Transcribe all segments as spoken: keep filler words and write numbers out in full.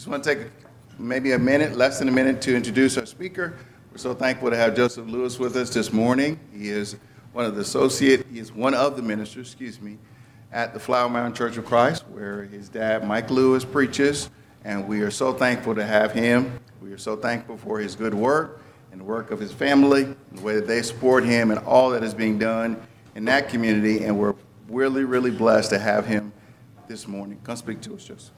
Just want to take maybe a minute, less than a minute, to introduce our speaker. We're so thankful to have Joseph Lewis with us this morning. He is one of the associate, he is one of the ministers, excuse me, at the Flower Mound Church of Christ, where his dad, Mike Lewis, preaches, and we are so thankful to have him. We are so thankful for his good work and the work of his family, and the way that they support him and all that is being done in that community, and we're really, really blessed to have him this morning. Come speak to us, Joseph.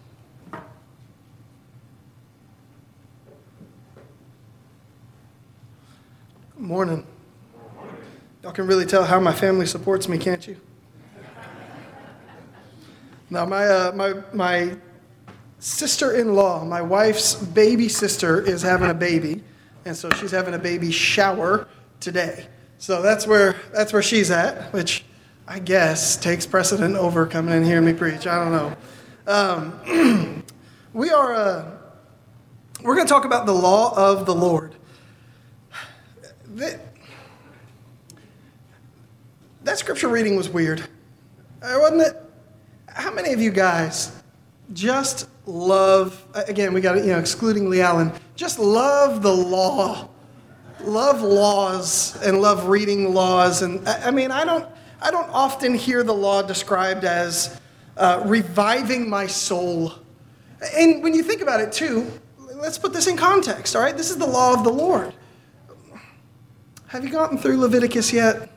Good morning. Y'all can really tell how my family supports me, can't you? Now, my uh, my my sister-in-law, my wife's baby sister, is having a baby, and so she's having a baby shower today. So that's where that's where she's at, which I guess takes precedent over coming in here and me preach. I don't know. Um, we are uh, we're going to talk about the law of the Lord. That, that scripture reading was weird, uh, wasn't it? How many of you guys just love, again, we got it, you know, excluding Lee Allen, just love the law, love laws, and love reading laws? And I, I mean, I don't, I don't often hear the law described as uh, reviving my soul. And when you think about it too, let's put this in context, all right? This is the law of the Lord. Have you gotten through Leviticus yet?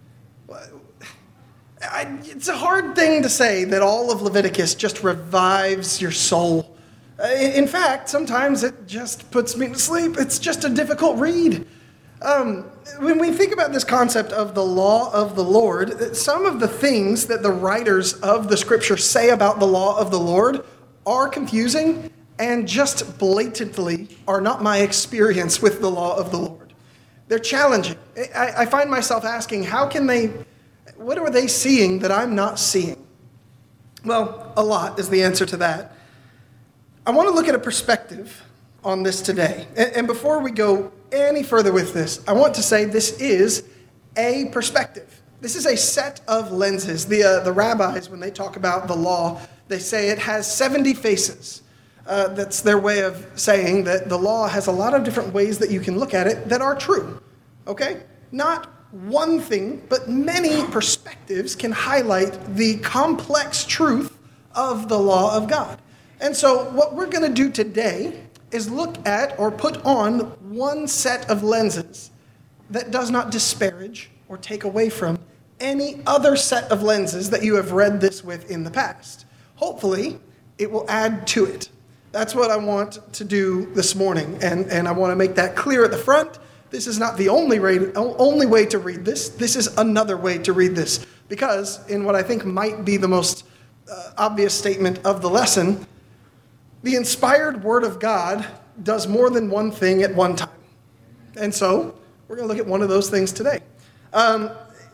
I, it's a hard thing to say that all of Leviticus just revives your soul. In fact, sometimes it just puts me to sleep. It's just a difficult read. Um, when we think about this concept of the law of the Lord, some of the things that the writers of the scripture say about the law of the Lord are confusing and just blatantly are not my experience with the law of the Lord. They're challenging. I, I find myself asking, how can they, what are they seeing that I'm not seeing? Well, a lot is the answer to that. I want to look at a perspective on this today. And, and before we go any further with this, I want to say this is a perspective. This is a set of lenses. The, uh, the rabbis, when they talk about the law, they say it has seventy faces. Uh, that's their way of saying that the law has a lot of different ways that you can look at it that are true, okay? Not one thing, but many perspectives can highlight the complex truth of the law of God. And so what we're going to do today is look at or put on one set of lenses that does not disparage or take away from any other set of lenses that you have read this with in the past. Hopefully, it will add to it. That's what I want to do this morning, and, and I want to make that clear at the front. This is not the only way, only way to read this. This is another way to read this, because in what I think might be the most uh, obvious statement of the lesson, the inspired Word of God does more than one thing at one time. And so we're going to look at one of those things today. Um,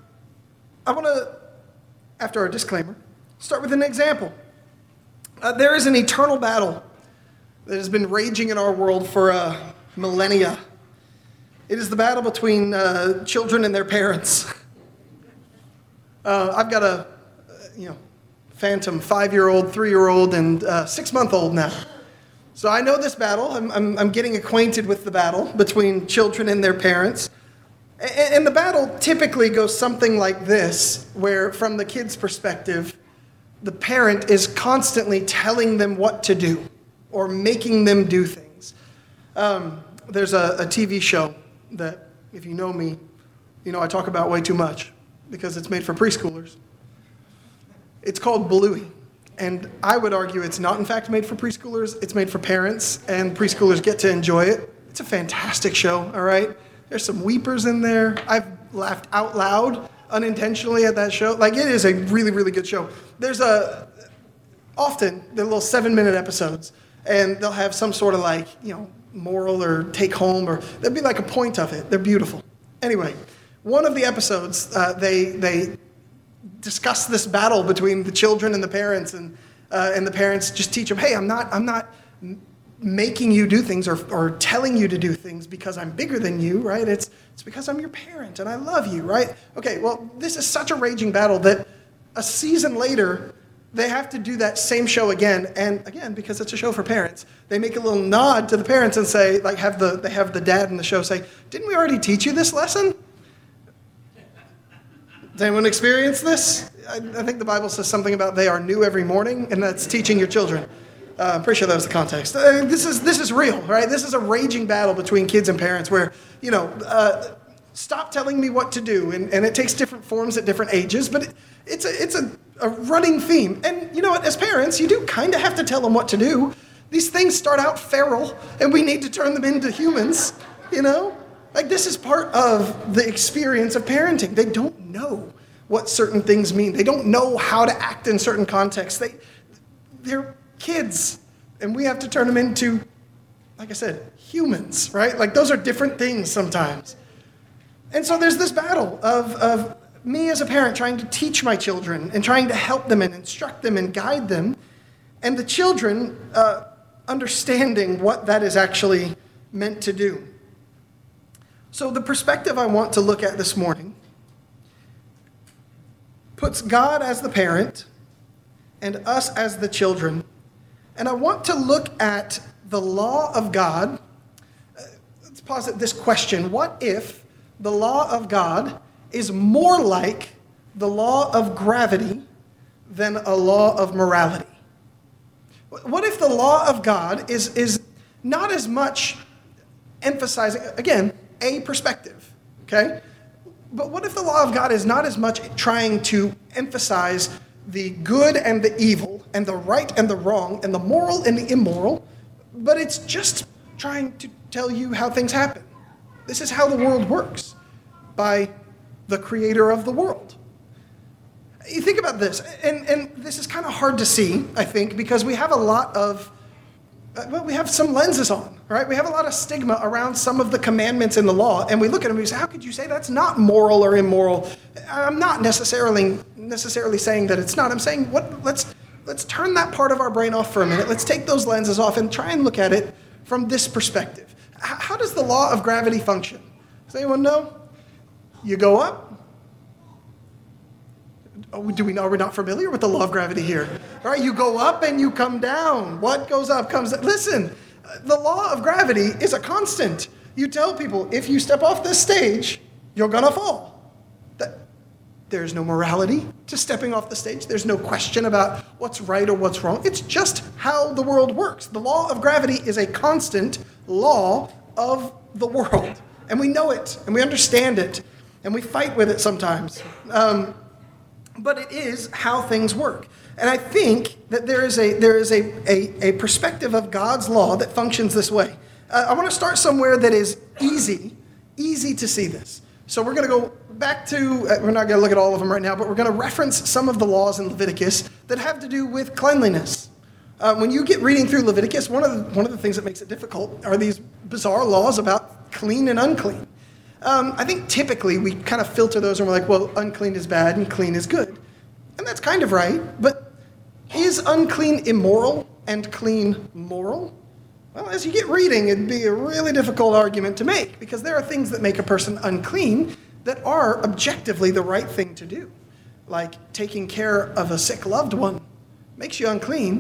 I want to, after our disclaimer, start with an example. Uh, there is an eternal battle that has been raging in our world for uh, millennia. It is the battle between uh, children and their parents. Uh, I've got a, you know, phantom five-year-old, three-year-old, and uh, six-month-old now. So I know this battle. I'm, I'm, I'm getting acquainted with the battle between children and their parents. And, and the battle typically goes something like this, where from the kid's perspective, the parent is constantly telling them what to do or making them do things. Um, there's a, a T V show that, if you know me, you know I talk about way too much because it's made for preschoolers. It's called Bluey, and I would argue it's not in fact made for preschoolers. It's made for parents, and preschoolers get to enjoy it. It's a fantastic show, all right? There's some weepers in there. I've laughed out loud unintentionally at that show. Like, it is a really, really good show. There's a, often, they're little seven-minute episodes, and they'll have some sort of, like, you know, moral or take home, or there'll be like a point of it. They're beautiful. Anyway, one of the episodes, uh, they they discuss this battle between the children and the parents, and uh, and the parents just teach them, hey, I'm not I'm not making you do things or or telling you to do things because I'm bigger than you, right? It's it's because I'm your parent and I love you, right? Okay, well, this is such a raging battle that a season later, they have to do that same show again. And again, because it's a show for parents, they make a little nod to the parents and say, like, have the they have the dad in the show say, "Didn't we already teach you this lesson?" Does anyone experience this? I, I think the Bible says something about they are new every morning, and that's teaching your children. Uh, I'm pretty sure that was the context. Uh, this is this is real, right? This is a raging battle between kids and parents where, you know, uh, stop telling me what to do. And, and it takes different forms at different ages, but it, it's a, it's a, a running theme. And you know what? As parents, you do kind of have to tell them what to do. These things start out feral, and we need to turn them into humans, you know? Like, this is part of the experience of parenting. They don't know what certain things mean. They don't know how to act in certain contexts. They, they're kids, and we have to turn them into, like I said, humans, right? Like, those are different things sometimes. And so there's this battle of, of me as a parent trying to teach my children and trying to help them and instruct them and guide them, and the children uh, understanding what that is actually meant to do. So the perspective I want to look at this morning puts God as the parent and us as the children. And I want to look at the law of God. Uh, let's posit this question. What if the law of God is more like the law of gravity than a law of morality? What if the law of God is, is not as much emphasizing, again, a perspective, okay? But what if the law of God is not as much trying to emphasize the good and the evil and the right and the wrong and the moral and the immoral, but it's just trying to tell you how things happen. This is how the world works by the creator of the world. You think about this, and, and this is kind of hard to see, I think, because we have a lot of, well, we have some lenses on, right? We have a lot of stigma around some of the commandments in the law, and we look at them and we say, how could you say that's not moral or immoral? I'm not necessarily necessarily saying that it's not. I'm saying, what? let's let's turn that part of our brain off for a minute. Let's take those lenses off and try and look at it from this perspective. H- how does the law of gravity function? Does anyone know? You go up. Oh, do we know we're not familiar with the law of gravity here? All right, you go up and you come down. What goes up comes down. Listen, the law of gravity is a constant. You tell people, if you step off this stage, you're going to fall. That, there's no morality to stepping off the stage. There's no question about what's right or what's wrong. It's just how the world works. The law of gravity is a constant law of the world. And we know it, and we understand it, and we fight with it sometimes. Um, But it is how things work. And I think that there is a there is a, a, a perspective of God's law that functions this way. Uh, I want to start somewhere that is easy, easy to see this. So we're going to go back to, uh, we're not going to look at all of them right now, but we're going to reference some of the laws in Leviticus that have to do with cleanliness. Uh, when you get reading through Leviticus, one of the, one of the things that makes it difficult are these bizarre laws about clean and unclean. Um, I think typically we kind of filter those and we're like, well, unclean is bad and clean is good. And that's kind of right, but is unclean immoral and clean moral? Well, as you get reading, it'd be a really difficult argument to make because there are things that make a person unclean that are objectively the right thing to do. Like taking care of a sick loved one makes you unclean.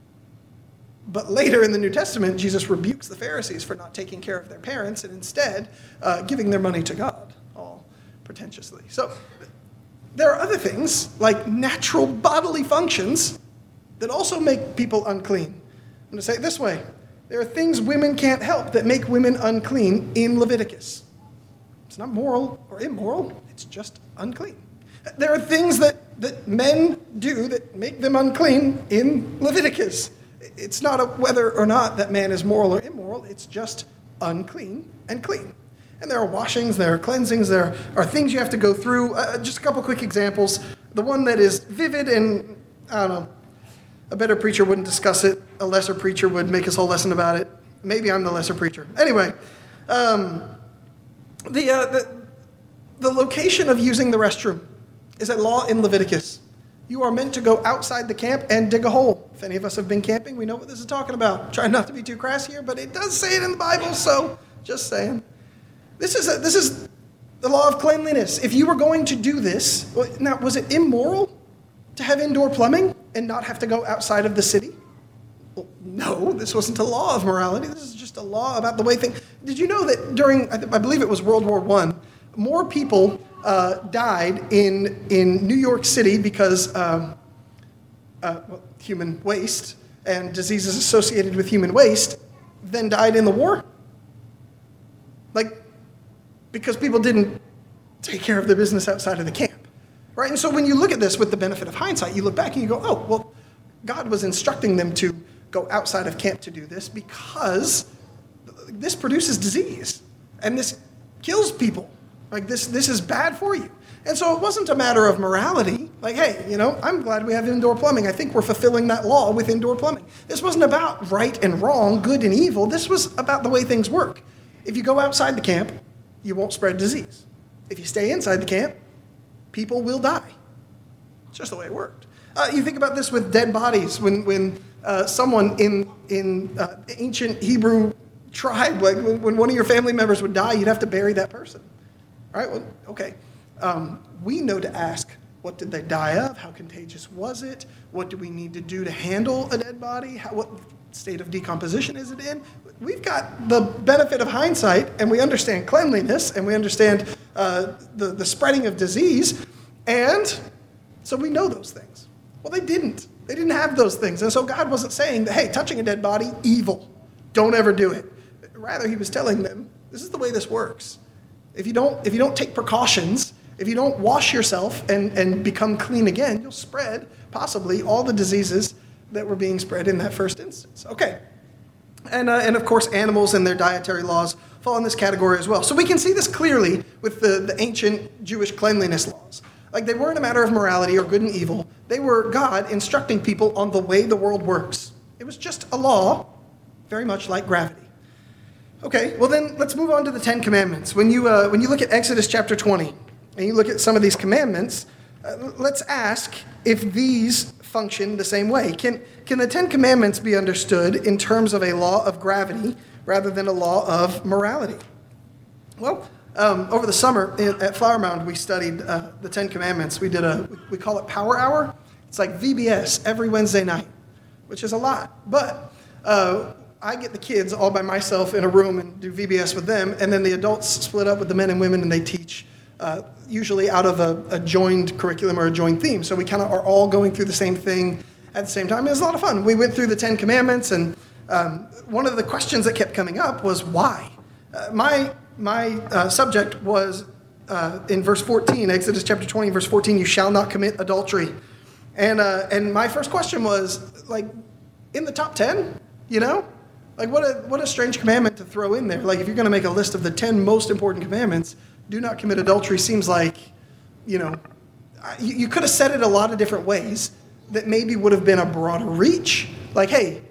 But later in the New Testament, Jesus rebukes the Pharisees for not taking care of their parents and instead uh, giving their money to God, all pretentiously. So there are other things, like natural bodily functions, that also make people unclean. I'm going to say it this way. There are things women can't help that make women unclean in Leviticus. It's not moral or immoral. It's just unclean. There are things that, that men do that make them unclean in Leviticus. It's not a whether or not that man is moral or immoral. It's just unclean and clean. And there are washings, there are cleansings, there are things you have to go through. Uh, just a couple quick examples. The one that is vivid and, I don't know, a better preacher wouldn't discuss it. A lesser preacher would make his whole lesson about it. Maybe I'm the lesser preacher. Anyway, um, the, uh, the, the location of using the restroom is a law in Leviticus. You are meant to go outside the camp and dig a hole. If any of us have been camping, we know what this is talking about. Trying not to be too crass here, but it does say it in the Bible, so just saying. This is a, this is the law of cleanliness. If you were going to do this, now, was it immoral to have indoor plumbing? and not have to go outside of the city? Well, no, this wasn't a law of morality. This is just a law about the way things... Did you know that during, I, th- I believe it was World War One, more people uh, died in, in New York City because um, uh, well, human waste and diseases associated with human waste than died in the war? Like, because people didn't take care of their business outside of the camp, right? And so when you look at this with the benefit of hindsight, you look back and you go, oh, well, God was instructing them to go outside of camp to do this because this produces disease and this kills people. Like this, this is bad for you. And so it wasn't a matter of morality. Like, hey, you know, I'm glad we have indoor plumbing. I think we're fulfilling that law with indoor plumbing. This wasn't about right and wrong, good and evil. This was about the way things work. If you go outside the camp, you won't spread disease. If you stay inside the camp, people will die. It's just the way it worked. Uh, you think about this with dead bodies. When when uh, someone in in uh, ancient Hebrew tribe, like when, when one of your family members would die, you'd have to bury that person. All right, well, okay. Um, we know to ask, what did they die of? How contagious was it? What do we need to do to handle a dead body? How, what state of decomposition is it in? We've got the benefit of hindsight, and we understand cleanliness, and we understand uh, the, the spreading of disease, and so we know those things. Well, they didn't. They didn't have those things. And so God wasn't saying that, hey, touching a dead body, evil. Don't ever do it. Rather, he was telling them, this is the way this works. If you don't, if you don't take precautions, if you don't wash yourself and, and become clean again, you'll spread, possibly, all the diseases that were being spread in that first instance. Okay. And, uh, and of course, animals and their dietary laws fall in this category as well. So we can see this clearly with the, the ancient Jewish cleanliness laws. Like, they weren't a matter of morality or good and evil. They were God instructing people on the way the world works. It was just a law, very much like gravity. Okay, well then, let's move on to the Ten Commandments. When you, uh, when you look at Exodus chapter twenty, and you look at some of these commandments, uh, let's ask if these function the same way. Can, can the Ten Commandments be understood in terms of a law of gravity rather than a law of morality? Well, um, over the summer at Flower Mound, we studied uh, the Ten Commandments. We did a, we call it Power Hour. It's like V B S every Wednesday night, which is a lot. But uh, I get the kids all by myself in a room and do V B S with them, and then the adults split up with the men and women, and they teach uh, usually out of a, a joined curriculum or a joined theme. So we kind of are all going through the same thing at the same time. It was a lot of fun. We went through the Ten Commandments, and um, one of the questions that kept coming up was why? Uh, my my uh, subject was uh, in verse fourteen, Exodus chapter twenty, verse fourteen, you shall not commit adultery. And uh, and my first question was, like, in the top ten, you know? Like, what a what a strange commandment to throw in there. Like, if you're going to make a list of the ten most important commandments, do not commit adultery seems like, you know, you, you could have said it a lot of different ways that maybe would have been a broader reach. Like, hey,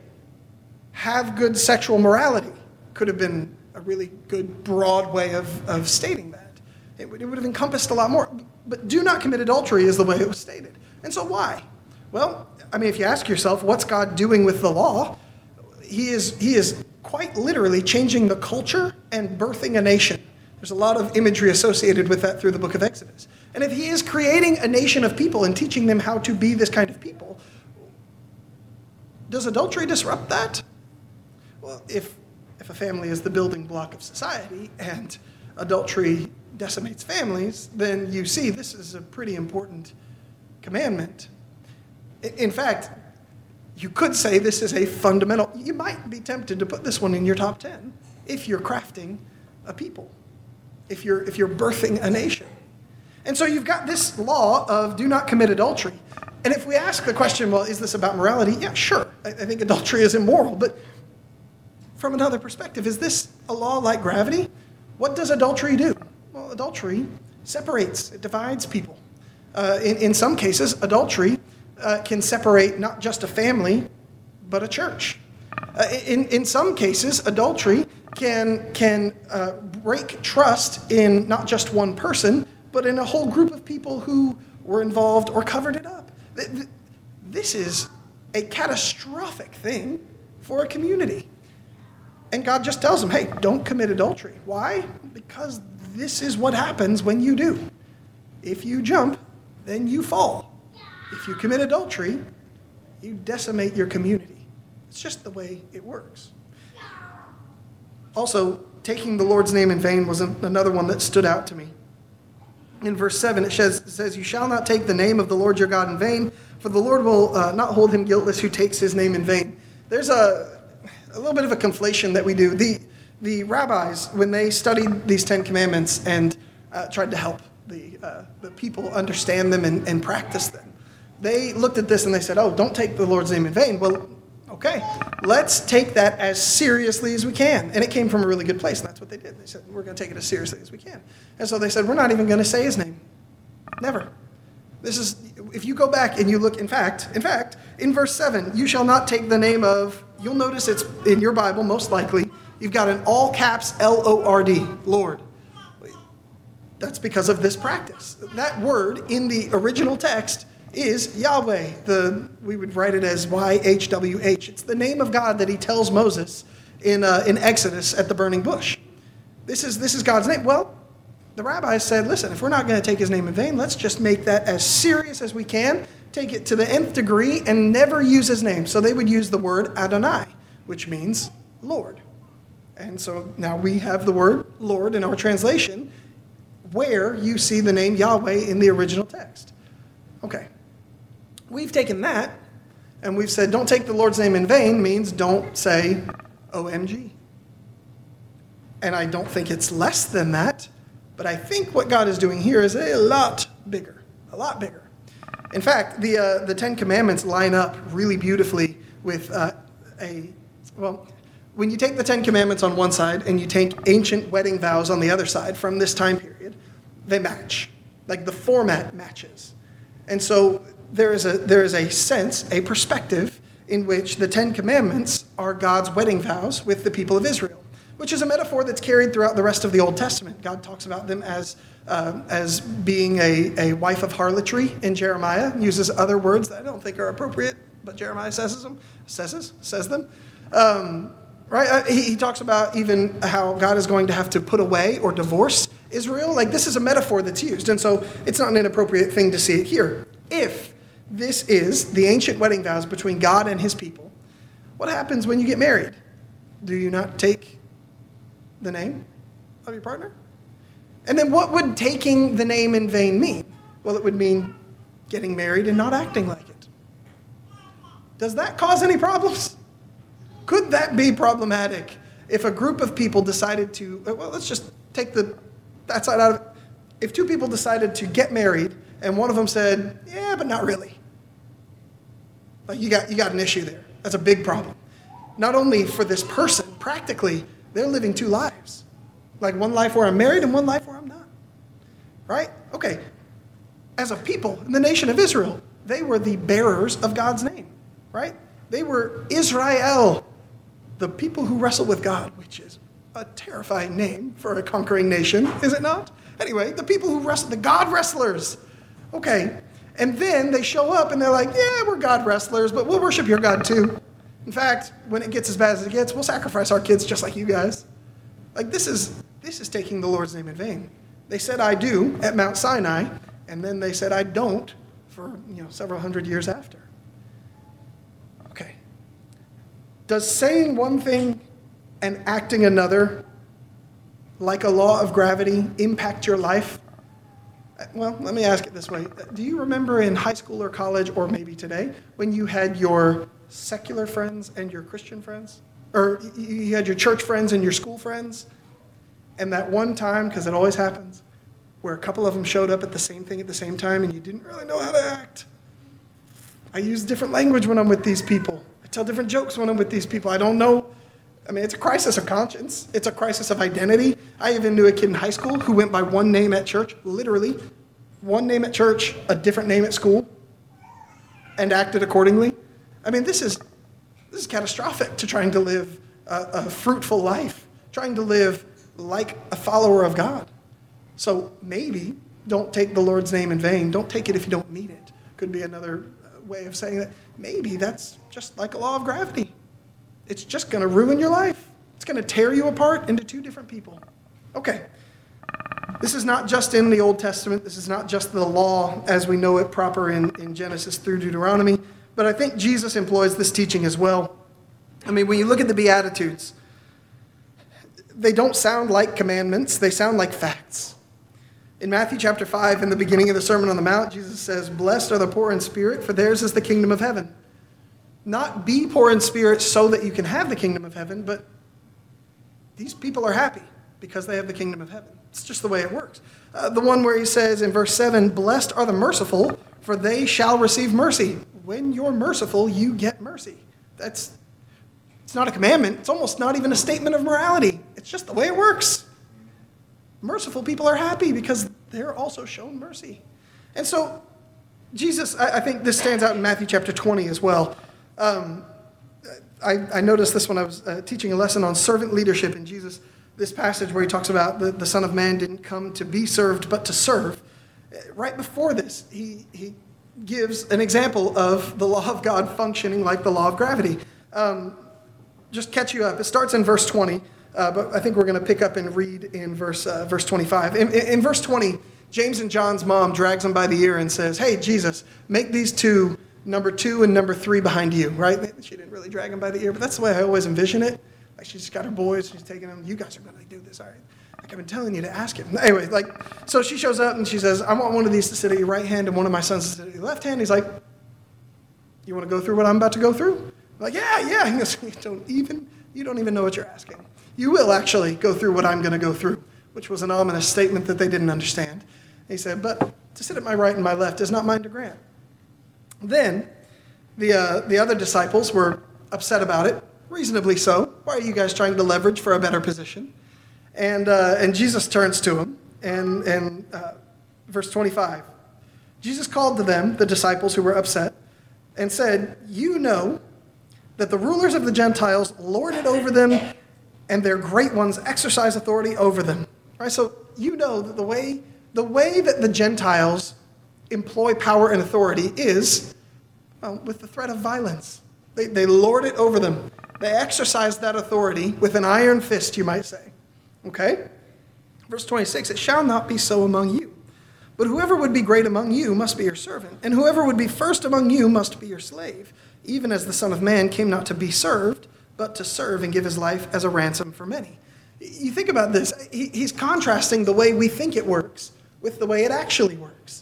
have good sexual morality could have been a really good broad way of, of stating that. It would, it would have encompassed a lot more. But do not commit adultery is the way it was stated. And so why? Well, I mean, if you ask yourself, what's God doing with the law? He is, he is quite literally changing the culture and birthing a nation. There's a lot of imagery associated with that through the book of Exodus. And if he is creating a nation of people and teaching them how to be this kind of people, does adultery disrupt that? Well, if if a family is the building block of society and adultery decimates families, then you see this is a pretty important commandment. In fact, you could say this is a fundamental, you might be tempted to put this one in your top ten if you're crafting a people, if you're if you're birthing a nation. And so you've got this law of do not commit adultery. And if we ask the question, well, is this about morality? Yeah, sure. I, I think adultery is immoral. But from another perspective, is this a law like gravity? What does adultery do? Well, adultery separates, it divides people. Uh, in, in some cases, adultery uh, can separate not just a family, but a church. Uh, in, in some cases, adultery can, can uh, break trust in not just one person, but in a whole group of people who were involved or covered it up. This is a catastrophic thing for a community. And God just tells them, hey, don't commit adultery. Why? Because this is what happens when you do. If you jump, then you fall. If you commit adultery, you decimate your community. It's just the way it works. Also, taking the Lord's name in vain was another one that stood out to me. In verse seven, it says, it says, "You shall not take the name of the Lord your God in vain, for the Lord will uh, not hold him guiltless who takes his name in vain." There's a, a little bit of a conflation that we do. The, the rabbis, when they studied these Ten Commandments and uh, tried to help the, uh, the people understand them and, and practice them, they looked at this and they said, oh, don't take the Lord's name in vain. Well, okay, let's take that as seriously as we can. And it came from a really good place, and that's what they did. They said, we're going to take it as seriously as we can. And so they said, we're not even going to say his name. Never. This is, if you go back and you look, in fact, in fact, in verse seven, you shall not take the name of, you'll notice it's in your Bible, most likely, you've got an all caps L O R D, Lord. That's because of this practice. That word in the original text is Yahweh. The, we would write it as Y H W H. It's the name of God that he tells Moses in, uh, in Exodus at the burning bush. This is, this is God's name. Well, the rabbis said, listen, if we're not going to take his name in vain, let's just make that as serious as we can, take it to the nth degree, and never use his name. So they would use the word Adonai, which means Lord. And so now we have the word Lord in our translation, where you see the name Yahweh in the original text. Okay. We've taken that, and we've said don't take the Lord's name in vain means don't say O M G. And I don't think it's less than that, but I think what God is doing here is a lot bigger, a lot bigger. In fact, the uh, the Ten Commandments line up really beautifully with uh, a, well, when you take the Ten Commandments on one side and you take ancient wedding vows on the other side from this time period, they match. Like the format matches. And so there is a there is a sense, a perspective in which the Ten Commandments are God's wedding vows with the people of Israel, which is a metaphor that's carried throughout the rest of the Old Testament. God talks about them as uh, as being a, a wife of harlotry in Jeremiah, uses other words that I don't think are appropriate, but Jeremiah says them, says, says them. Um, right? He, he talks about even how God is going to have to put away or divorce Israel. Like, this is a metaphor that's used, and so it's not an inappropriate thing to see it here. If this is the ancient wedding vows between God and his people, what happens when you get married? Do you not take the name of your partner? And then what would taking the name in vain mean? Well, it would mean getting married and not acting like it. Does that cause any problems? Could that be problematic if a group of people decided to, well, let's just take the that side out of it. If two people decided to get married and one of them said, yeah, but not really. Like, you got you got an issue there. That's a big problem. Not only for this person, practically, they're living two lives. Like one life where I'm married and one life where I'm not. Right? Okay. As a people in the nation of Israel, they were the bearers of God's name. Right? They were Israel, the people who wrestle with God, which is a terrifying name for a conquering nation, is it not? Anyway, the people who wrestle, the God wrestlers. Okay. And then they show up and they're like, yeah, we're God wrestlers, but we'll worship your God too. In fact, when it gets as bad as it gets, we'll sacrifice our kids just like you guys. Like, this is this is taking the Lord's name in vain. They said, I do at Mount Sinai, and then they said, I don't for, you know, several hundred years after. Okay. Does saying one thing and acting another, like a law of gravity, impact your life? Well, let me ask it this way. Do you remember in high school or college, or maybe today, when you had your secular friends and your Christian friends? Or you had your church friends and your school friends? And that one time, because it always happens, where a couple of them showed up at the same thing at the same time and you didn't really know how to act. I use different language when I'm with these people. I tell different jokes when I'm with these people. I don't know. I mean, it's a crisis of conscience. It's a crisis of identity. I even knew a kid in high school who went by one name at church, literally. One name at church, a different name at school, and acted accordingly. I mean, this is this is catastrophic to trying to live a, a fruitful life, trying to live like a follower of God. So maybe don't take the Lord's name in vain. Don't take it if you don't mean it. Could be another way of saying that. Maybe that's just like a law of gravity. It's just going to ruin your life. It's going to tear you apart into two different people. Okay. This is not just in the Old Testament. This is not just the law as we know it proper in, in Genesis through Deuteronomy. but I think Jesus employs this teaching as well. I mean, when you look at the Beatitudes, they don't sound like commandments, they sound like facts. In Matthew chapter five, in the beginning of the Sermon on the Mount, Jesus says, "Blessed are the poor in spirit, for theirs is the kingdom of heaven." Not be poor in spirit so that you can have the kingdom of heaven, but these people are happy because they have the kingdom of heaven. It's just the way it works. Uh, the one where he says in verse seven, "Blessed are the merciful, for they shall receive mercy." When you're merciful, you get mercy. That's It's not a commandment. It's almost not even a statement of morality. It's just the way it works. Merciful people are happy because they're also shown mercy. And so Jesus, I, I think this stands out in Matthew chapter twenty as well. Um, I, I noticed this when I was uh, teaching a lesson on servant leadership in Jesus, this passage where he talks about the, the Son of Man didn't come to be served, but to serve. Right before this, he, he gives an example of the law of God functioning like the law of gravity. Um, just catch you up. It starts in verse twenty, uh, but I think we're going to pick up and read in verse uh, verse twenty-five. In, in, in verse twenty, James and John's mom drags him by the ear and says, "Hey, Jesus, make these two number two and number three behind you," right? She didn't really drag him by the ear, but that's the way I always envision it. Like she's got her boys, she's taking them. You guys are going to do this, all right? Like I've been telling you to ask him. Anyway, like, so she shows up and she says, "I want one of these to sit at your right hand and one of my sons to sit at your left hand." He's like, "You want to go through what I'm about to go through?" I'm like, yeah, yeah. He goes, you don't even, you don't even know what you're asking. You will actually go through what I'm going to go through, which was an ominous statement that they didn't understand. He said, "But to sit at my right and my left is not mine to grant." Then the uh, the other disciples were upset about it, reasonably so. Why are you guys trying to leverage for a better position? And uh, and Jesus turns to him, and, and uh, verse twenty-five, Jesus called to them, the disciples who were upset, and said, "You know that the rulers of the Gentiles lord it over them, and their great ones exercise authority over them." Right? So you know that the way the way that the Gentiles employ power and authority is, well, with the threat of violence. They, they lord it over them. They exercise that authority with an iron fist, you might say. Okay? Verse twenty-six, "It shall not be so among you. But whoever would be great among you must be your servant, and whoever would be first among you must be your slave, even as the Son of Man came not to be served, but to serve and give his life as a ransom for many." You think about this. He, he's contrasting the way we think it works with the way it actually works.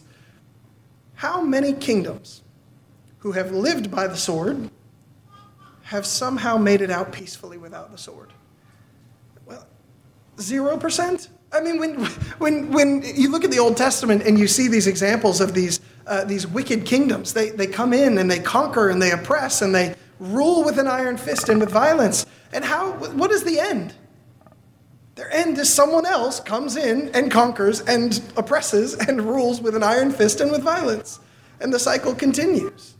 How many kingdoms who have lived by the sword have somehow made it out peacefully without the sword? Well, zero percent. I mean, when when when you look at the Old Testament and you see these examples of these uh, these wicked kingdoms, they they come in and they conquer and they oppress and they rule with an iron fist and with violence. And how? What is the end? Their end is someone else comes in and conquers and oppresses and rules with an iron fist and with violence, and the cycle continues.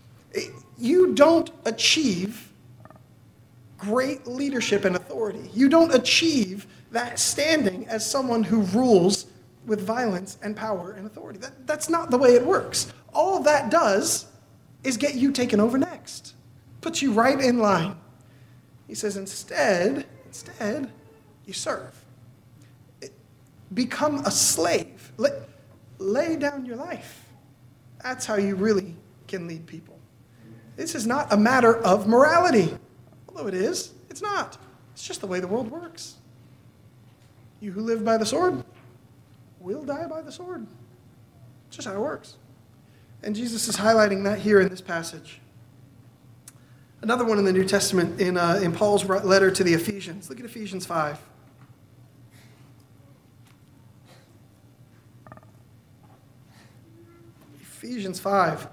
You don't achieve great leadership and authority. You don't achieve that standing as someone who rules with violence and power and authority. That, that's not the way it works. All that does is get you taken over next. Puts you right in line. He says, instead, instead, you serve. Become a slave. Lay, lay down your life. That's how you really can lead people. This is not a matter of morality. Although it is, it's not. It's just the way the world works. You who live by the sword will die by the sword. It's just how it works. And Jesus is highlighting that here in this passage. Another one in the New Testament, in, uh, in Paul's letter to the Ephesians. Look at Ephesians five. Ephesians five.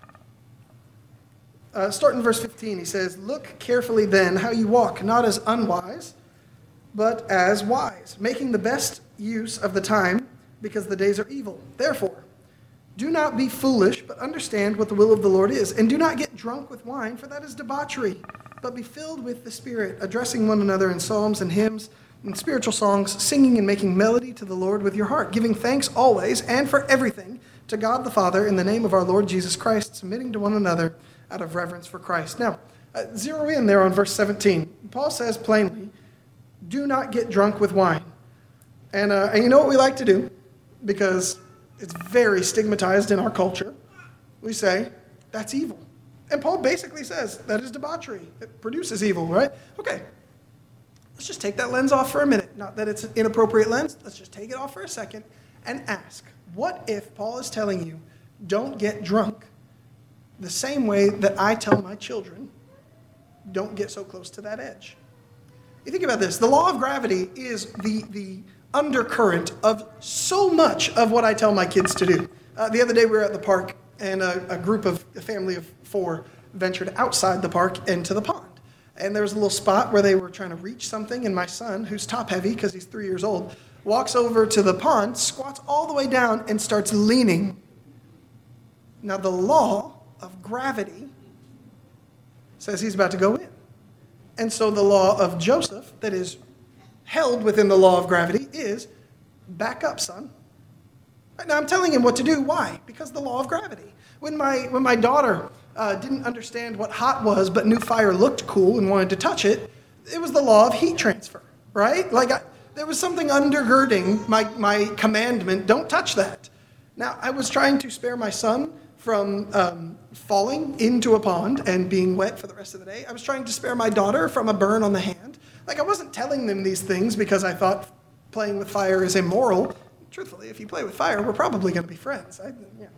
Uh, starting in verse fifteen, he says, "Look carefully then how you walk, not as unwise, but as wise, making the best use of the time, because the days are evil. Therefore, do not be foolish, but understand what the will of the Lord is. And do not get drunk with wine, for that is debauchery, but be filled with the Spirit, addressing one another in psalms and hymns and spiritual songs, singing and making melody to the Lord with your heart, giving thanks always and for everything to God the Father in the name of our Lord Jesus Christ, submitting to one another out of reverence for Christ." Now, uh, zero in there on verse seventeen. Paul says plainly, do not get drunk with wine. And, uh, and you know what we like to do? Because it's very stigmatized in our culture. We say, that's evil. And Paul basically says that is debauchery. It produces evil, right? Okay. Let's just take that lens off for a minute. Not that it's an inappropriate lens. Let's just take it off for a second and ask, what if Paul is telling you, don't get drunk the same way that I tell my children, don't get so close to that edge? You think about this. The law of gravity is the, the undercurrent of so much of what I tell my kids to do. Uh, the other day we were at the park, and a, a group of, a family of four ventured outside the park into the pond. And there was a little spot where they were trying to reach something, and my son, who's top heavy because he's three years old, walks over to the pond, squats all the way down, and starts leaning. Now, the law of gravity says he's about to go in. And so the law of Joseph, that is held within the law of gravity, is back up, son. Right, now, I'm telling him what to do. Why? Because the law of gravity. When my, when my daughter uh, didn't understand what hot was but knew fire looked cool and wanted to touch it, it was the law of heat transfer, right? Like I, there was something undergirding my, my commandment, don't touch that. Now, I was trying to spare my son from um, falling into a pond and being wet for the rest of the day. I was trying to spare my daughter from a burn on the hand. Like, I wasn't telling them these things because I thought playing with fire is immoral. Truthfully, if you play with fire, we're probably going to be friends. I, yeah.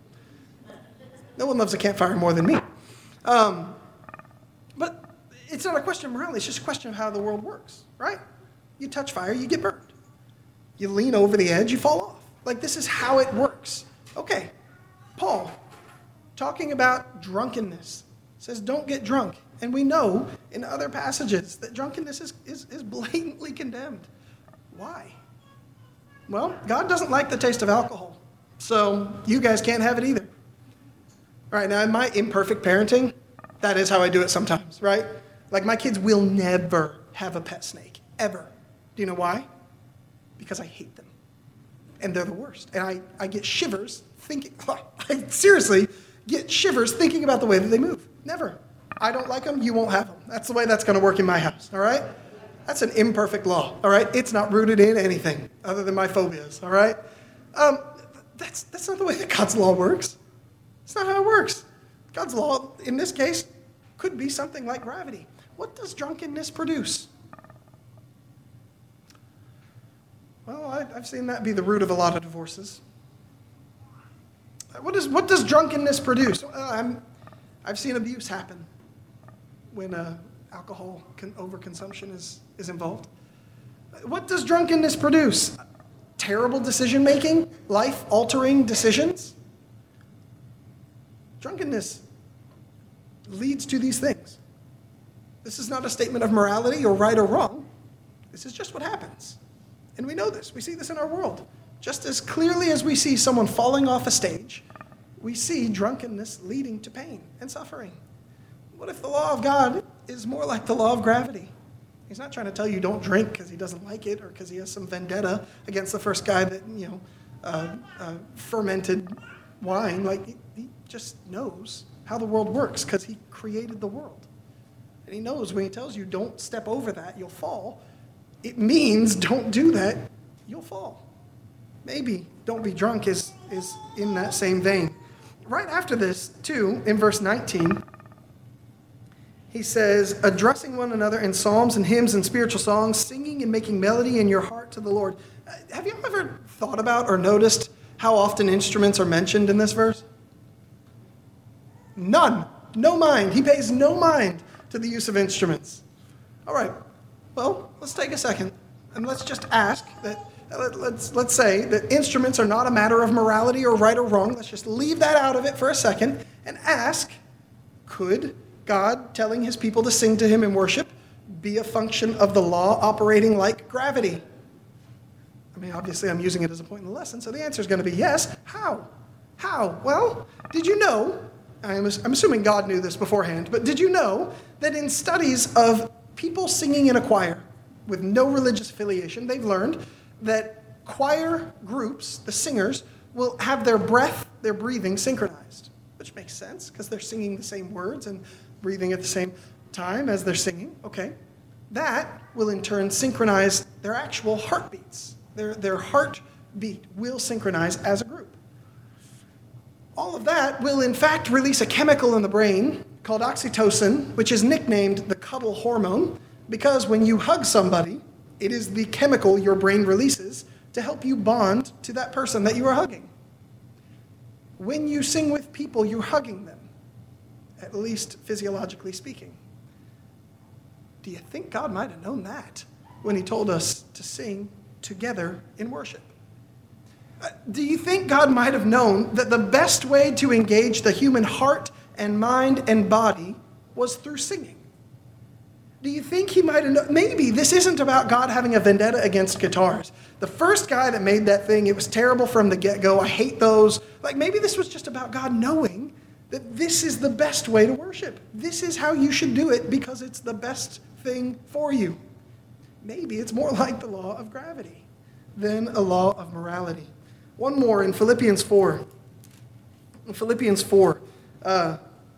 No one loves a campfire more than me. Um, but it's not a question of morality. It's just a question of how the world works, right? You touch fire, you get burned. You lean over the edge, you fall off. Like, this is how it works. Okay, Paul, talking about drunkenness, says don't get drunk. And we know in other passages that drunkenness is, is, is blatantly condemned. Why? Well, God doesn't like the taste of alcohol, so you guys can't have it either. All right, now in my imperfect parenting, that is how I do it sometimes, right? Like, my kids will never have a pet snake, ever. Do you know why? Because I hate them. And they're the worst. And I, I get shivers thinking, I seriously get shivers thinking about the way that they move. Never. I don't like them, you won't have them. That's the way that's going to work in my house, all right? That's an imperfect law, all right? It's not rooted in anything other than my phobias, all right? Um, that's, that's not the way that God's law works. It's not how it works. God's law, in this case, could be something like gravity. What does drunkenness produce? Well, I, I've seen that be the root of a lot of divorces. What, is, what does drunkenness produce? Uh, I'm, I've seen abuse happen when uh, alcohol con- overconsumption is, is involved. What does drunkenness produce? Terrible decision-making? Life-altering decisions? Drunkenness leads to these things. This is not a statement of morality or right or wrong. This is just what happens. And we know this. We see this in our world. Just as clearly as we see someone falling off a stage, we see drunkenness leading to pain and suffering. What if the law of God is more like the law of gravity? He's not trying to tell you don't drink because he doesn't like it or because he has some vendetta against the first guy that, you know, uh, uh, fermented wine. Like, he, he just knows how the world works because he created the world. And he knows when he tells you don't step over that, you'll fall. It means don't do that, you'll fall. Maybe don't be drunk is, is in that same vein. Right after this, too, in verse nineteen, he says, addressing one another in psalms and hymns and spiritual songs, singing and making melody in your heart to the Lord. Uh, have you ever thought about or noticed how often instruments are mentioned in this verse? None. No mind. He pays no mind to the use of instruments. All right. Well, let's take a second and let's just ask that, let's, let's say that instruments are not a matter of morality or right or wrong. Let's just leave that out of it for a second and ask, could God telling his people to sing to him in worship be a function of the law operating like gravity? I mean, obviously I'm using it as a point in the lesson, so the answer is going to be yes. How? How? Well, did you know, I'm, I'm assuming God knew this beforehand, but did you know that in studies of people singing in a choir with no religious affiliation, they've learned that choir groups, the singers, will have their breath, their breathing synchronized, which makes sense because they're singing the same words and breathing at the same time as they're singing. Okay. That will in turn synchronize their actual heartbeats. Their, their heartbeat will synchronize as a group. All of that will in fact release a chemical in the brain called oxytocin, which is nicknamed the cuddle hormone because when you hug somebody, it is the chemical your brain releases to help you bond to that person that you are hugging. When you sing with people, you're hugging them, at least physiologically speaking. Do you think God might have known that when he told us to sing together in worship? Uh, do you think God might have known that the best way to engage the human heart and mind and body was through singing? Do you think he might have known? Maybe this isn't about God having a vendetta against guitars. The first guy that made that thing, it was terrible from the get-go. I hate those. Like maybe this was just about God knowing that this is the best way to worship. This is how you should do it because it's the best thing for you. Maybe it's more like the law of gravity than a law of morality. One more in Philippians four. In Philippians four, uh,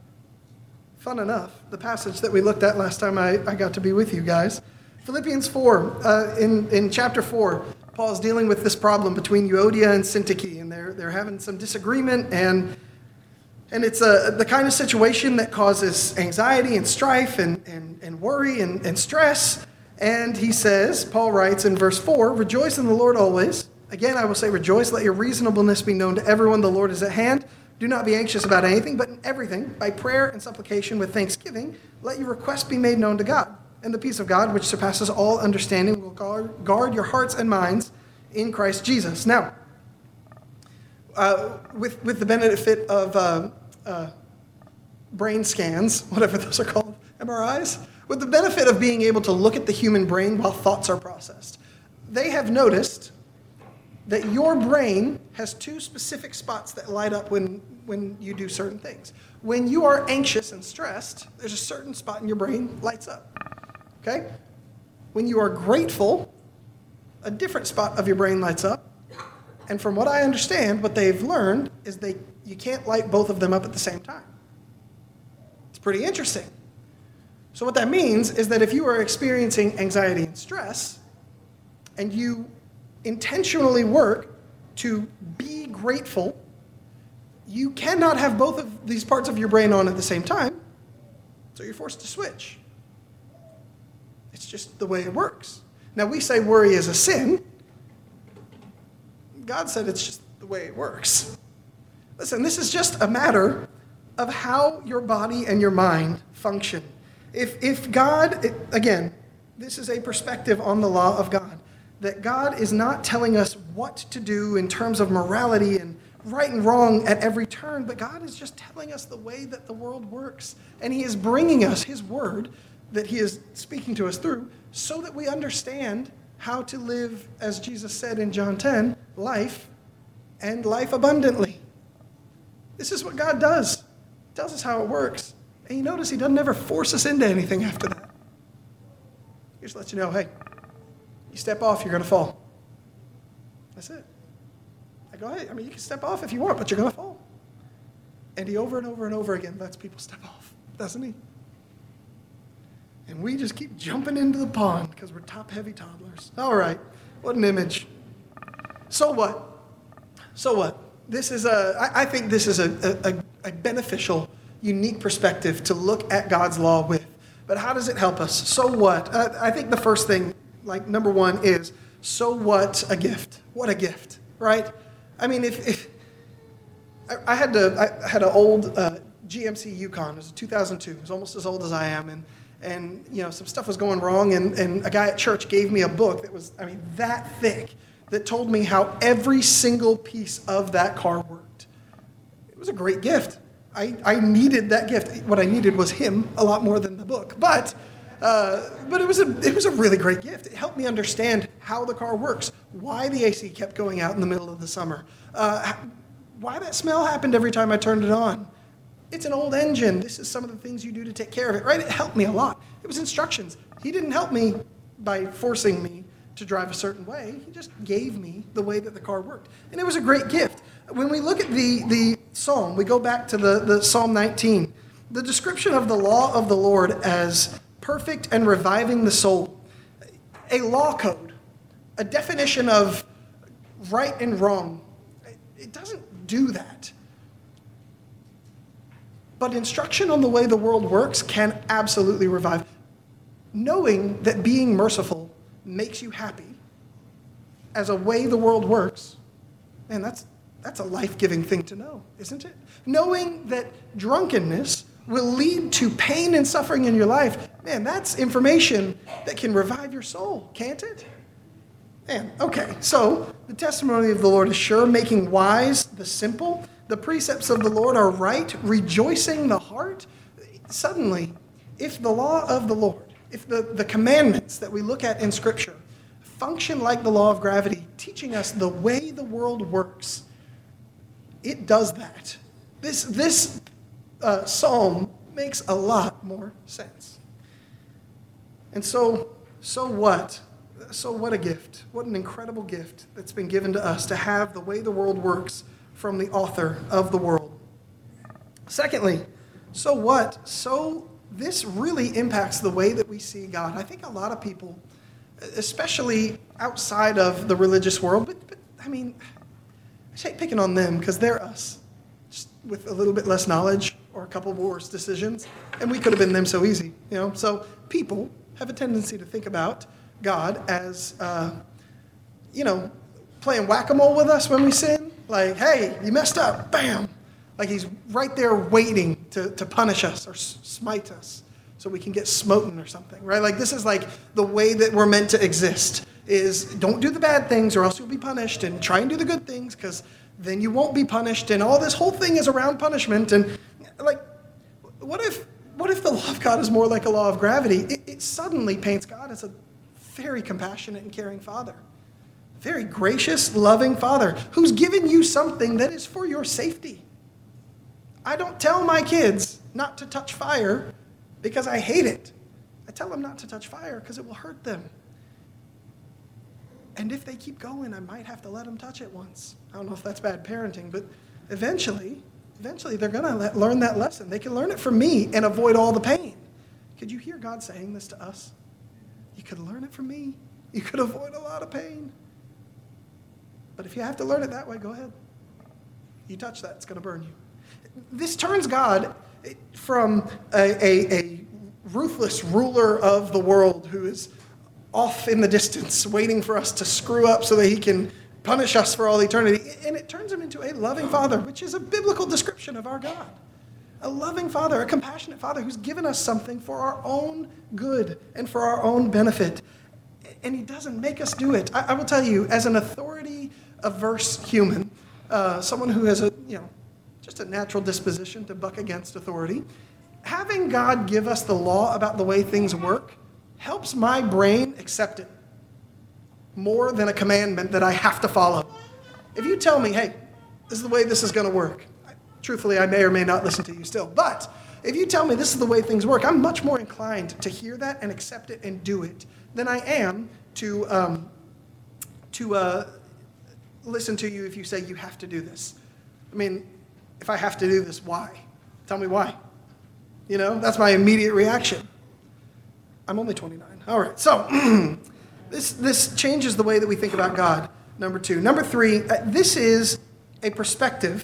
fun enough, the passage that we looked at last time I, I got to be with you guys. Philippians four, uh, in, in chapter four, Paul's dealing with this problem between Euodia and Syntyche, and they're, they're having some disagreement, and And it's a, the kind of situation that causes anxiety and strife and, and, and worry and, and stress. And he says, Paul writes in verse four, rejoice in the Lord always. Again, I will say rejoice. Let your reasonableness be known to everyone. The Lord is at hand. Do not be anxious about anything, but in everything, by prayer and supplication with thanksgiving, let your requests be made known to God. And the peace of God, which surpasses all understanding, will guard, guard your hearts and minds in Christ Jesus. Now, uh, with, with the benefit of... Uh, Uh, brain scans, whatever those are called, M R Is, with the benefit of being able to look at the human brain while thoughts are processed. They have noticed that your brain has two specific spots that light up when, when you do certain things. When you are anxious and stressed, there's a certain spot in your brain lights up, okay? When you are grateful, a different spot of your brain lights up. And from what I understand, what they've learned is they you can't light both of them up at the same time. It's pretty interesting. So what that means is that if you are experiencing anxiety and stress, and you intentionally work to be grateful, you cannot have both of these parts of your brain on at the same time, so you're forced to switch. It's just the way it works. Now we say worry is a sin. God said it's just the way it works. Listen, this is just a matter of how your body and your mind function. If, if God, it, again, this is a perspective on the law of God, that God is not telling us what to do in terms of morality and right and wrong at every turn, but God is just telling us the way that the world works. And he is bringing us his word that he is speaking to us through so that we understand how to live, as Jesus said in John ten, life and life abundantly. This is what God does. He tells us how it works. And you notice he doesn't ever force us into anything after that. He just lets you know, hey, you step off, you're going to fall. That's it. I go, hey, I mean, you can step off if you want, but you're going to fall. And he over and over and over again lets people step off, doesn't he? And we just keep jumping into the pond because we're top-heavy toddlers. All right, what an image. So what? So what? This is a, I, I think this is a, a, a beneficial, unique perspective to look at God's law with. But how does it help us? So what? Uh, I think the first thing, like number one, is so what a gift. What a gift, right? I mean, if, if I, I had to, I had an old uh, G M C Yukon. It was a two thousand two. It was almost as old as I am, and and you know some stuff was going wrong, and and a guy at church gave me a book that was, I mean, that thick, that told me how every single piece of that car worked. It was a great gift. I, I needed that gift. What I needed was him a lot more than the book. But uh, but it was a it was a really great gift. It helped me understand how the car works, why the A C kept going out in the middle of the summer, uh, why that smell happened every time I turned it on. It's an old engine. This is some of the things you do to take care of it, right? It helped me a lot. It was instructions. He didn't help me by forcing me to drive a certain way. He just gave me the way that the car worked. And it was a great gift. When we look at the, the psalm, we go back to the, the Psalm nineteen, the description of the law of the Lord as perfect and reviving the soul, a law code, a definition of right and wrong. It doesn't do that. But instruction on the way the world works can absolutely revive. Knowing that being merciful makes you happy as a way the world works, man, that's that's a life-giving thing to know, isn't it? Knowing that drunkenness will lead to pain and suffering in your life, man, that's information that can revive your soul, can't it? Man, okay, so the testimony of the Lord is sure, making wise the simple. The precepts of the Lord are right, rejoicing the heart. Suddenly, if the law of the Lord, if the, the commandments that we look at in Scripture function like the law of gravity, teaching us the way the world works, it does that. This, this uh, psalm makes a lot more sense. And so, so what? So what a gift. What an incredible gift that's been given to us to have the way the world works from the author of the world. Secondly, so what? So this really impacts the way that we see God. I think a lot of people, especially outside of the religious world, but, but I mean, I hate picking on them because they're us, just with a little bit less knowledge or a couple worse decisions, and we could have been them so easy, you know. So people have a tendency to think about God as, uh, you know, playing whack-a-mole with us when we sin. Like, hey, you messed up, bam. Like he's right there waiting to, to punish us or smite us so we can get smoten or something, right? Like this is like the way that we're meant to exist is don't do the bad things or else you'll be punished, and try and do the good things because then you won't be punished, and all this whole thing is around punishment. And like, what if what if the law of God is more like a law of gravity? It, it suddenly paints God as a very compassionate and caring Father. Very gracious, loving Father who's given you something that is for your safety. I don't tell my kids not to touch fire because I hate it. I tell them not to touch fire because it will hurt them. And if they keep going, I might have to let them touch it once. I don't know if that's bad parenting, but eventually, eventually they're going to learn that lesson. They can learn it from me and avoid all the pain. Could you hear God saying this to us? You could learn it from me. You could avoid a lot of pain. But if you have to learn it that way, go ahead. You touch that, it's going to burn you. This turns God from a, a, a ruthless ruler of the world who is off in the distance waiting for us to screw up so that he can punish us for all eternity. And it turns him into a loving Father, which is a biblical description of our God. A loving Father, a compassionate Father who's given us something for our own good and for our own benefit. And he doesn't make us do it. I, I will tell you, as an authority-averse human, uh, someone who has a, you know, just a natural disposition to buck against authority, having God give us the law about the way things work helps my brain accept it more than a commandment that I have to follow. If you tell me, hey, this is the way this is going to work, truthfully, I may or may not listen to you still. But if you tell me this is the way things work, I'm much more inclined to hear that and accept it and do it than I am to um, to uh, listen to you if you say you have to do this. I mean, if I have to do this, why? Tell me why. You know, that's my immediate reaction. I'm only twenty-nine. All right, so this this changes the way that we think about God, number two. Number three, uh, this is a perspective.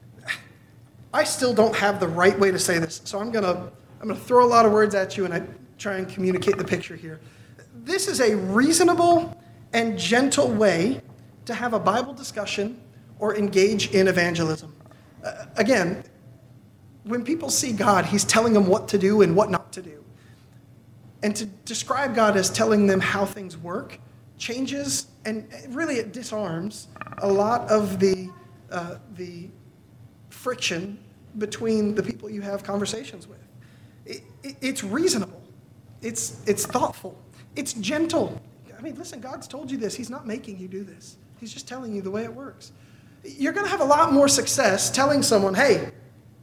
I still don't have the right way to say this, so I'm gonna I'm gonna throw a lot of words at you and I try and communicate the picture here. This is a reasonable and gentle way to have a Bible discussion or engage in evangelism. Uh, again, when people see God, he's telling them what to do and what not to do. And to describe God as telling them how things work changes, and really it disarms a lot of the uh, the friction between the people you have conversations with. It, it, it's reasonable. It's it's thoughtful. It's gentle. I mean, listen, God's told you this. He's not making you do this. He's just telling you the way it works. You're going to have a lot more success telling someone, hey,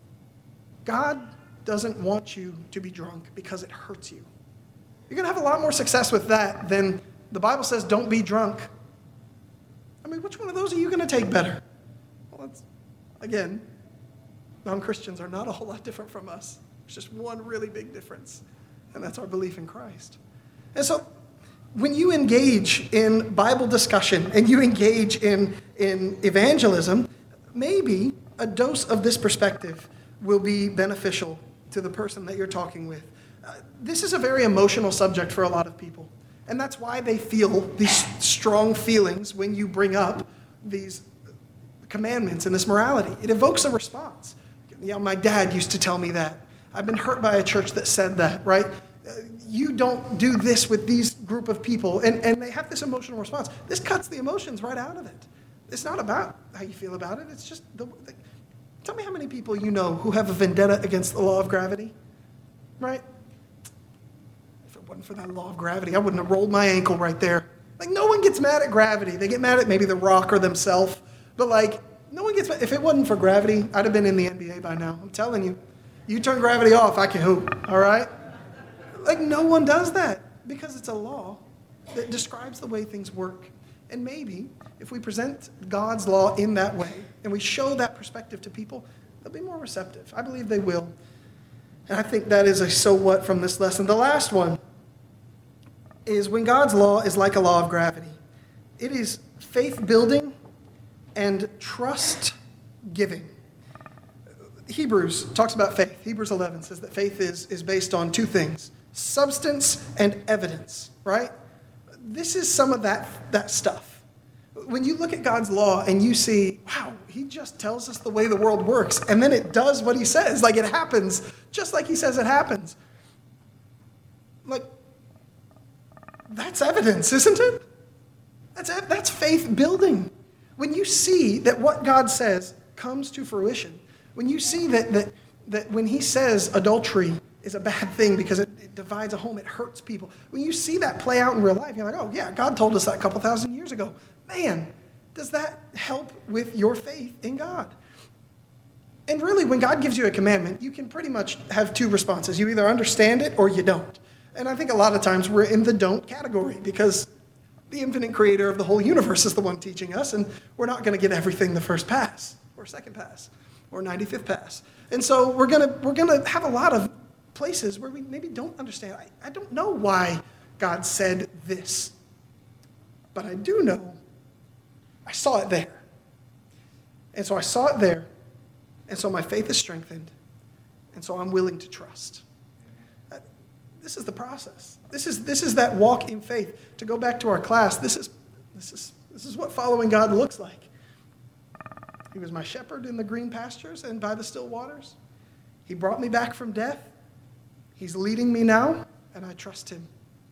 God doesn't want you to be drunk because it hurts you. You're going to have a lot more success with that than the Bible says don't be drunk. I mean, which one of those are you going to take better? Well, that's, again, non-Christians are not a whole lot different from us. There's just one really big difference, and that's our belief in Christ. And so when you engage in Bible discussion and you engage in, in evangelism, maybe a dose of this perspective will be beneficial to the person that you're talking with. Uh, this is a very emotional subject for a lot of people. And that's why they feel these strong feelings when you bring up these commandments and this morality. It evokes a response. You know, my dad used to tell me that. I've been hurt by a church that said that, right? Uh, you don't do this with these group of people. And, and they have this emotional response. This cuts the emotions right out of it. It's not about how you feel about it. It's just, the, the, tell me how many people you know who have a vendetta against the law of gravity, right? If it wasn't for that law of gravity, I wouldn't have rolled my ankle right there. Like, no one gets mad at gravity. They get mad at maybe the rock or themselves. But, like, no one gets mad. If it wasn't for gravity, I'd have been in the N B A by now. I'm telling you. You turn gravity off, I can hoop, all right? Like, no one does that because it's a law that describes the way things work. And maybe if we present God's law in that way and we show that perspective to people, they'll be more receptive. I believe they will. And I think that is a so what from this lesson. The last one is when God's law is like a law of gravity. It is faith building and trust giving. Hebrews talks about faith. Hebrews eleven says that faith is, is based on two things, substance and evidence, right? This is some of that, that stuff. When you look at God's law and you see, wow, he just tells us the way the world works, and then it does what he says, like it happens, just like he says it happens. Like, that's evidence, isn't it? That's, that's faith building. When you see that what God says comes to fruition, when you see that, that, that when he says adultery is a bad thing because it, it divides a home, it hurts people, when you see that play out in real life, you're like, oh yeah, God told us that a couple thousand years ago. Man, does that help with your faith in God? And really, when God gives you a commandment, you can pretty much have two responses. You either understand it or you don't. And I think a lot of times we're in the don't category because the infinite creator of the whole universe is the one teaching us, and we're not going to get everything the first pass or second pass or ninety-fifth pass. And so we're going to we're going to have a lot of places where we maybe don't understand. I, I don't know why God said this, but I do know I saw it there. And so I saw it there, and so my faith is strengthened, and so I'm willing to trust. This is the process. This is this is that walk in faith. To go back to our class, this is this is this is what following God looks like. He was my shepherd in the green pastures and by the still waters. He brought me back from death. He's leading me now, and I trust him.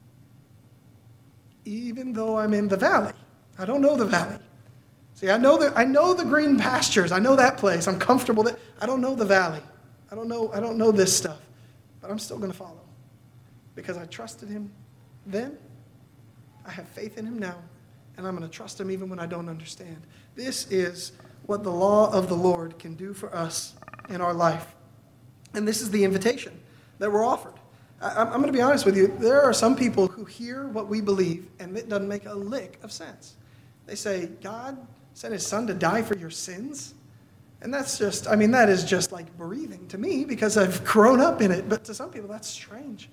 Even though I'm in the valley. I don't know the valley. See, I know the I know the green pastures. I know that place. I'm comfortable there. I don't know the valley. I don't know I don't know this stuff. But I'm still going to follow. Because I trusted him then, I have faith in him now, and I'm going to trust him even when I don't understand. This is what the law of the Lord can do for us in our life. And this is the invitation that we're offered. I, I'm going to be honest with you. There are some people who hear what we believe, and it doesn't make a lick of sense. They say, God sent his son to die for your sins? And that's just, I mean, that is just like breathing to me because I've grown up in it. But to some people, that's strange.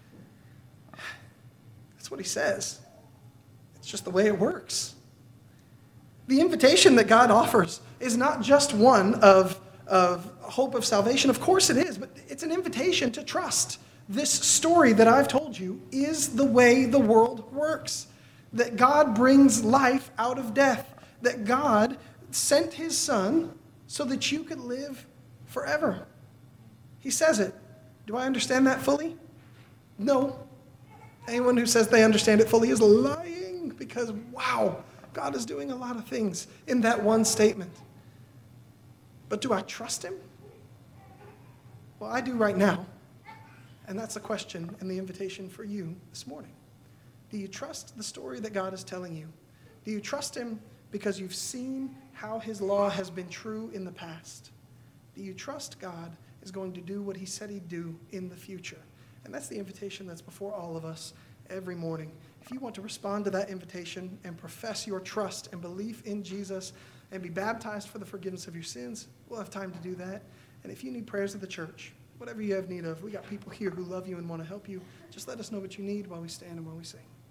That's what he says. It's just the way it works. The invitation that God offers is not just one of, of hope of salvation. Of course it is, but it's an invitation to trust. This story that I've told you is the way the world works. That God brings life out of death. That God sent his son so that you could live forever. He says it. Do I understand that fully? No. Anyone who says they understand it fully is lying because, wow, God is doing a lot of things in that one statement. But do I trust him? Well, I do right now. And that's the question and the invitation for you this morning. Do you trust the story that God is telling you? Do you trust him because you've seen how his law has been true in the past? Do you trust God is going to do what he said he'd do in the future? And that's the invitation that's before all of us every morning. If you want to respond to that invitation and profess your trust and belief in Jesus and be baptized for the forgiveness of your sins, we'll have time to do that. And if you need prayers of the church, whatever you have need of, we got people here who love you and want to help you. Just let us know what you need while we stand and while we sing.